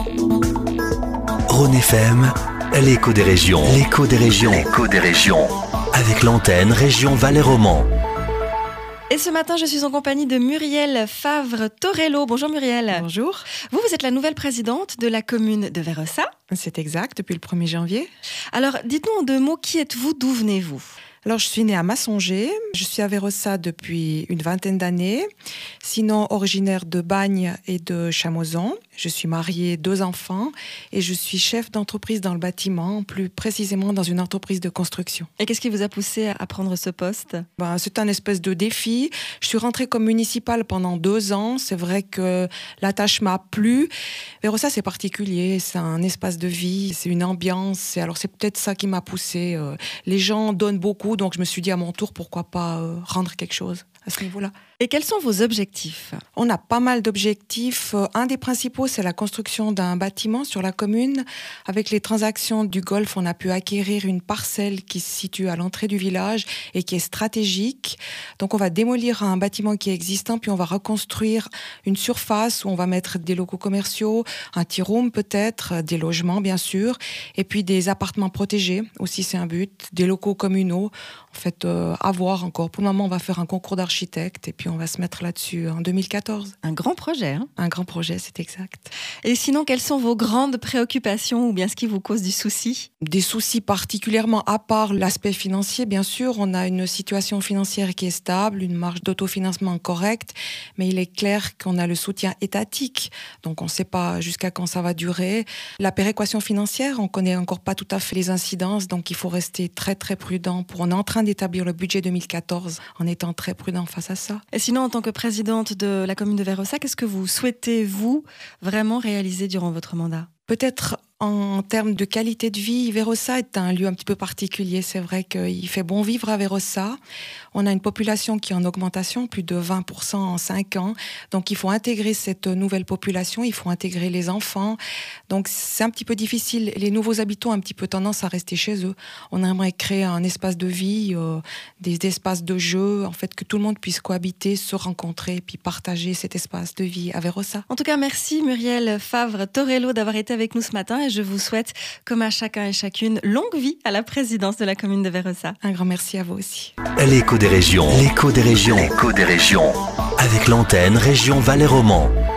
Rhône FM, l'écho des régions. L'écho des régions. L'écho des régions. Avec l'antenne Région Valais-Roman. Et ce matin, je suis en compagnie de Muriel Favre-Torello. Bonjour Muriel. Bonjour. Vous êtes la nouvelle présidente de la commune de Verossa. C'est exact, depuis le 1er janvier. Alors, dites-nous en 2 mots, qui êtes-vous, d'où venez-vous ? Alors, je suis née à Massonger. Je suis à Verossa depuis une 20aine d'années. Sinon, originaire de Bagne et de Chamoison. Je suis mariée, 2 enfants. Et je suis chef d'entreprise dans le bâtiment, plus précisément dans une entreprise de construction. Et qu'est-ce qui vous a poussé à prendre ce poste ? C'est un espèce de défi. Je suis rentrée comme municipale pendant 2 ans. C'est vrai que la tâche m'a plu. Verossa, c'est particulier. C'est un espace de vie. C'est une ambiance. Alors, c'est peut-être ça qui m'a poussée. Les gens donnent beaucoup. Donc, je me suis dit à mon tour, pourquoi pas rendre quelque chose à ce niveau-là. Et quels sont vos objectifs ? On a pas mal d'objectifs. Un des principaux, c'est la construction d'un bâtiment sur la commune. Avec les transactions du Golfe, on a pu acquérir une parcelle qui se situe à l'entrée du village et qui est stratégique. Donc, on va démolir un bâtiment qui est existant, puis on va reconstruire une surface où on va mettre des locaux commerciaux, un tea room peut-être, des logements bien sûr, et puis des appartements protégés aussi, c'est un but, des locaux communaux. En fait, à voir encore. Pour le moment, on va faire un concours d'architectes et puis on va se mettre là-dessus en 2014. Un grand projet, hein ? Un grand projet, c'est exact. Et sinon, quelles sont vos grandes préoccupations ou bien ce qui vous cause du souci ? Des soucis particulièrement, à part l'aspect financier, bien sûr. On a une situation financière qui est stable, une marge d'autofinancement correcte, mais il est clair qu'on a le soutien étatique. Donc, on ne sait pas jusqu'à quand ça va durer. La péréquation financière, on ne connaît encore pas tout à fait les incidences, donc il faut rester très, très prudent. On est en train d'établir le budget 2014 en étant très prudent face à ça. Et sinon, en tant que présidente de la commune de Verossa, qu'est-ce que vous souhaitez, vous, vraiment réaliser durant votre mandat ? Peut-être en termes de qualité de vie, Verossa est un lieu un petit peu particulier. C'est vrai qu'il fait bon vivre à Verossa. On a une population qui est en augmentation, plus de 20% en 5 ans. Donc il faut intégrer cette nouvelle population, il faut intégrer les enfants. Donc c'est un petit peu difficile. Les nouveaux habitants ont un petit peu tendance à rester chez eux. On aimerait créer un espace de vie, des espaces de jeu, en fait que tout le monde puisse cohabiter, se rencontrer, puis partager cet espace de vie à Verossa. En tout cas, merci Muriel Favre-Torello d'avoir été avec nous ce matin. Et je vous souhaite, comme à chacun et chacune, longue vie à la présidence de la commune de Verossa. Un grand merci à vous aussi. L'écho des régions. L'écho des régions. L'écho des régions. Avec l'antenne Région Valais-Roman.